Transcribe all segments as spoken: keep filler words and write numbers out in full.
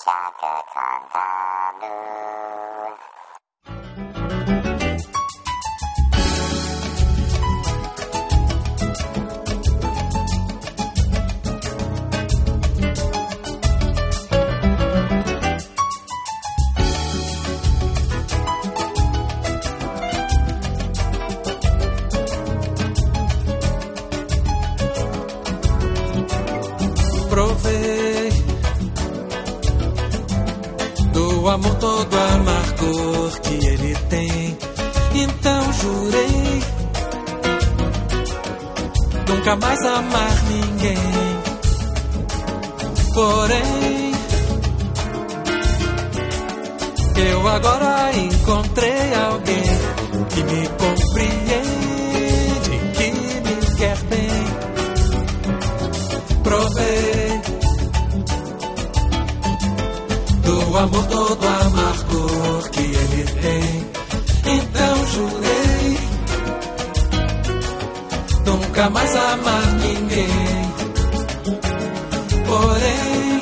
Chato cantando. Provei do amor todo amargor que ele tem, então jurei nunca mais amar ninguém. Porém, eu agora encontrei alguém que me compreende, que me quer bem. Provei do amor todo amargor que ele tem, então jurei nunca mais amar ninguém. Porém,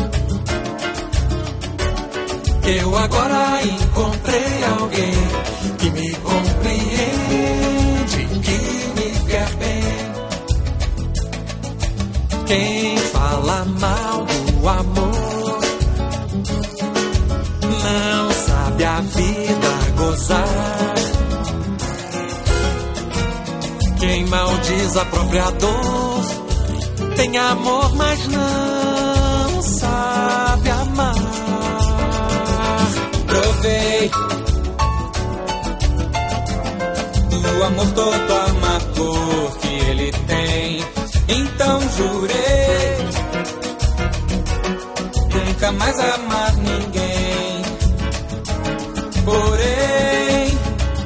eu agora encontrei alguém que me compreende, que me quer bem. Quem fala mal do amor não sabe a vida gozar. Quem maldiz a própria dor tem amor, mas não sabe amar. Provei do amor todo amargor que ele tem, então jurei nunca mais amar ninguém. Porém,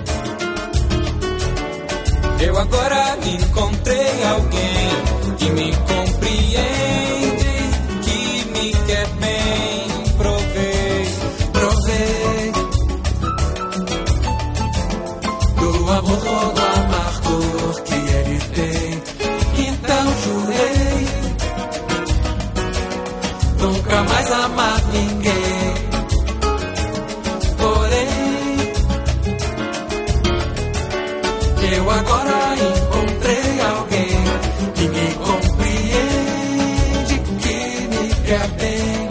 eu agora encontrei alguém que me compreende, que me quer bem. Provei, Provei do amor todo amargor que ele tem, então jurei nunca mais amar ninguém. Porém, eu agora encontrei alguém que me compreende, que me quer bem.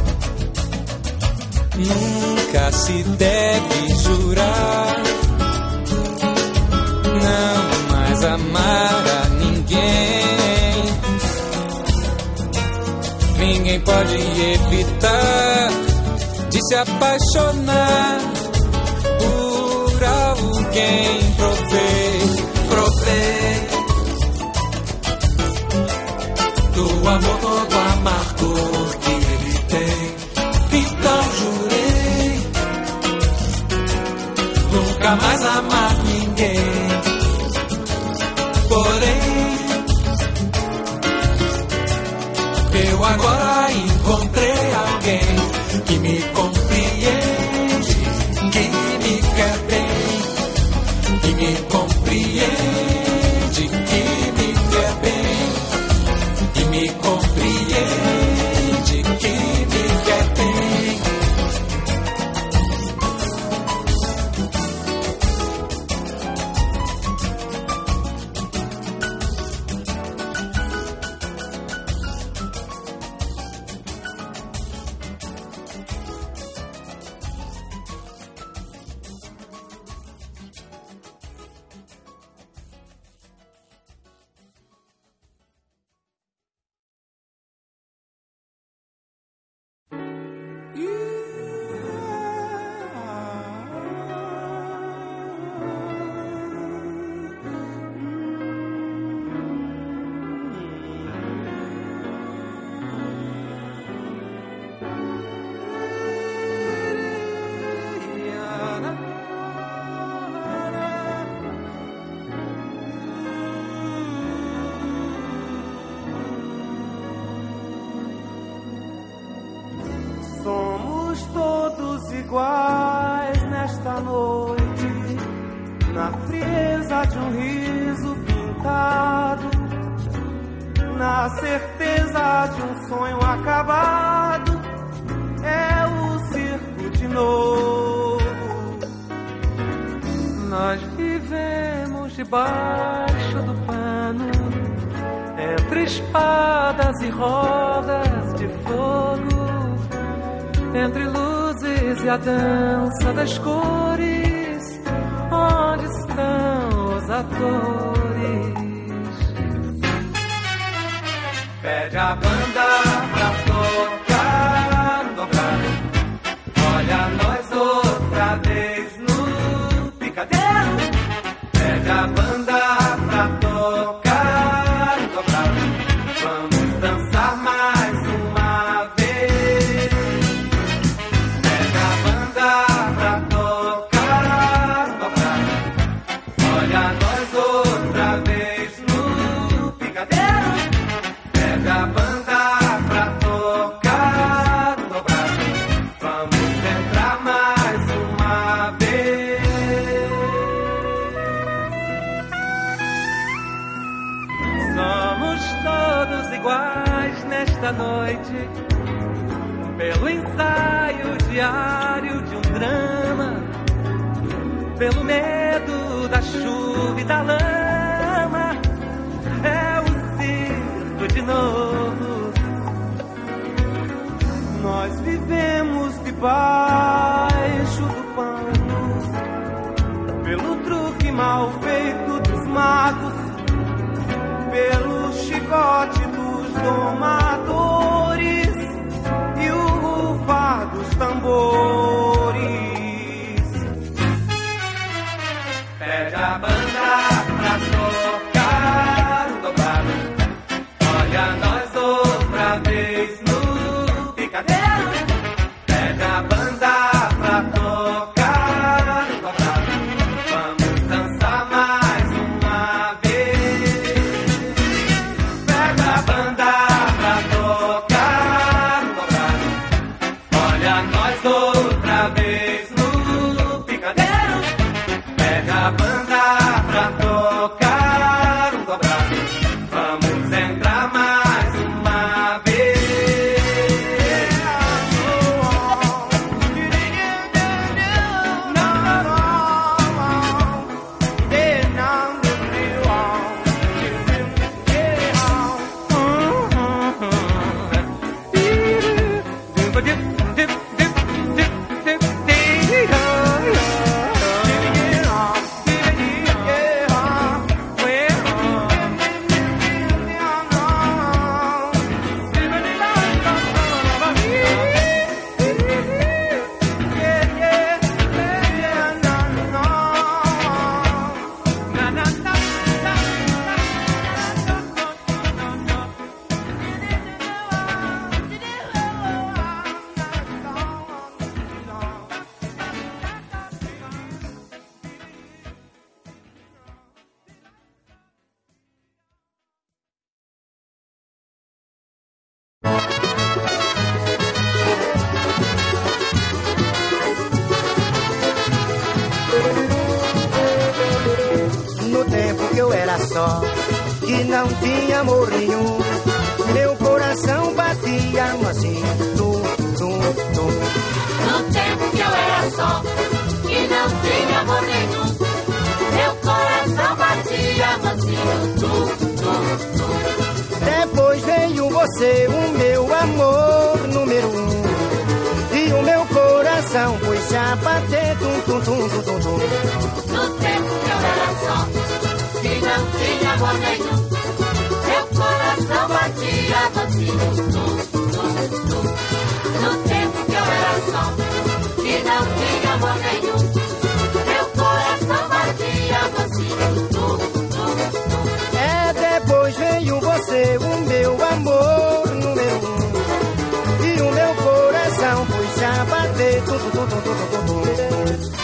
nunca se deve jurar não mais amar a ninguém. Ninguém pode evitar de se apaixonar por alguém. Provei, Provei do amor todo amargor que ele tem, então jurei nunca mais amar ninguém. Porém, eu agora encontrei alguém que me compreende, que me quer bem, que me compreende, que me quer bem, que me compreende, que me quer bem. Iguais nesta noite, na frieza de um riso pintado, na certeza de um sonho acabado. É debaixo do pano, entre espadas e rodas de fogo, entre luzes e a dança das cores, onde estão os atores? Pede a banda pra tocar no dobrado, olha nós outra vez no picadeiro. Pede a banda pra tocar no dobrado, vamos dançar mais uma vez. Pede a banda pra tocar no dobrado, olha nós outra vez no picadeiro. Pede a banda pra tocar no dobrado, vamos entrar mais uma vez. Somos todos iguais nesta noite, pelo ensaio diário de um drama, pelo medo da chuva e da lama. É o circo de novo. Nós vivemos debaixo do pano, pelo truque mal feito dos magos, pelo chicote dos domadores e o rufar dos tambores. Pede a banda pra tocar o dobrado, olha nós outra vez no picadeiro. Pede a banda pra tocar o dobrado, vamos dançar mais uma vez. Pede a banda pra tocar o dobrado, olha nós outra vez no picadeiro. Pede a banda pra tocar o dobrado, vamos entrar mais uma vez. No tempo que eu era só, que não tinha amor nenhum, meu coração batia mansinho, tum, tum, tum. No tempo que eu era só, que não tinha amor nenhum, meu coração batia mansinho, tum, tum, tum. Depois veio você, o meu amor número um, e o meu coração pôs a bater, tum, tum, tum, tum, tum, tum. No tempo que eu era só, que não tinha amor nenhum, meu coração batia mansinho, tum, tum, tum. No tempo que eu era só, que não tinha amor nenhum, meu coração batia mansinho, tum, tum, tum. É, depois veio você, o meu amor número um, e o meu coração pôs a bater, tum, tum, tum, tum, tum, tum, tum.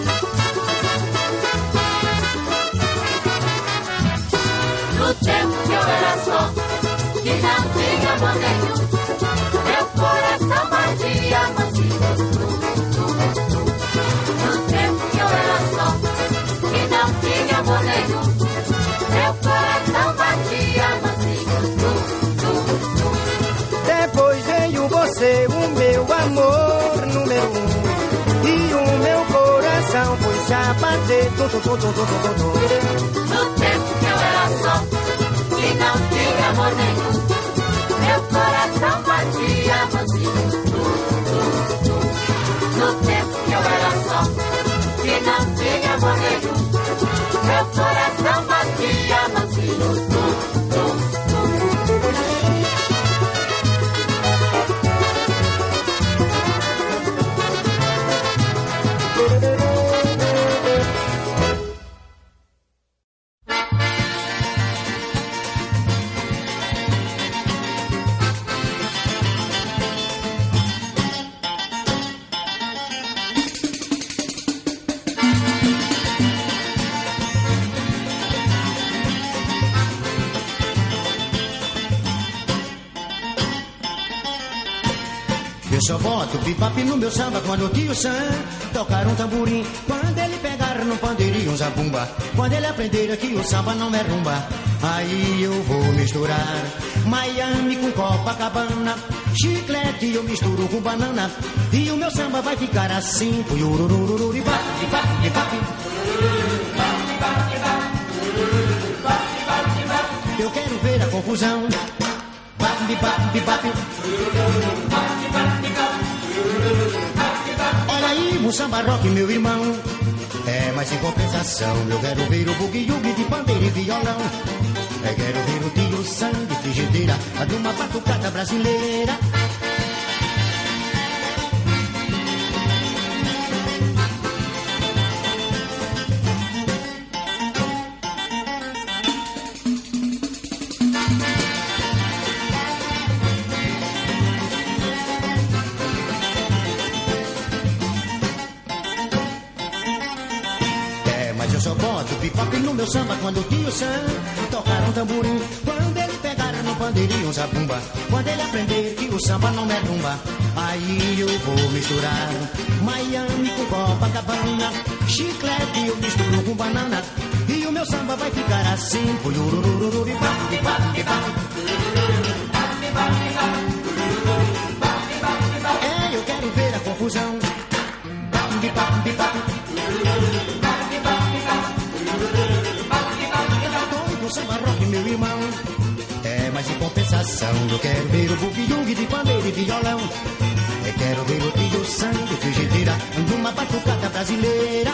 No tempo que não tinha amor nenhum. Meu coração batia mansinho, tum, tum, tum. Depois veio você, o meu amor número um. E o meu coração foi-se a bater, tum, tum, tum, tum, tum, tum, tum. No tempo que eu era só, que não tinha amor nenhum, meu coração batia mansinho, tum, tum, tum. No tempo que eu era só, que não tinha amor nenhum, meu coração batia mansinho, tum, tum, tum. Eu só boto bebop no meu samba quando o tio Sam tocar um tamborim. Quando ele pegar no pandeirinho um zabumba. Quando ele aprender que o samba não é rumba. Aí eu vou misturar Miami com Copacabana. Chiclete eu misturo com banana. E o meu samba vai ficar assim. Eu quero ver a confusão. Olha aí o samba rock, meu irmão. É, mas em compensação eu quero ver o bugue-yugue de pandeiro e violão. Eu quero ver o tio Sam de frigideira, a de uma batucada brasileira. Bebop no meu samba quando o tio Sam tocar um tamborim. Quando ele pegar no pandeirinho um zabumba. Quando ele aprender que o samba não é rumba. Aí eu vou misturar Miami com Copacabana. Chiclete eu misturo com banana. E o meu samba vai ficar assim. É, eu quero ver a confusão. O samba rock, meu irmão. É, mas em compensação eu quero ver o bugue-yugue de pandeiro e violão. Eu quero ver o tio Sam de frigideira numa batucada brasileira.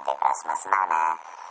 vê próxima semana.